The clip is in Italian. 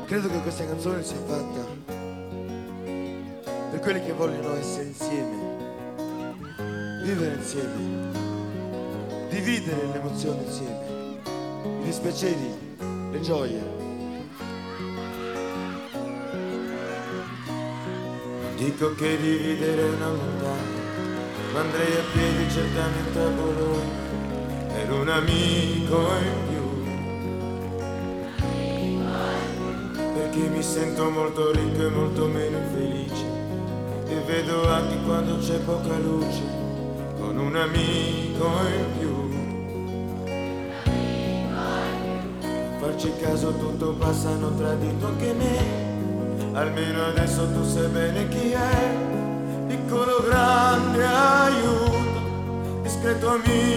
Credo che questa canzone sia fatta per quelli che vogliono essere insieme, vivere insieme, dividere le emozioni insieme, i dispiaceri, le gioie. Dico che dividere una montagna, ma andrei a piedi certamente a Bologna per un amico in più. Perché mi sento molto ricco e molto meno infelice, e vedo anche quando c'è poca luce con un amico in più. Farci caso tutto passano tradito anche me, almeno adesso tu sai bene chi è. Piccolo grande aiuto, discreto amico.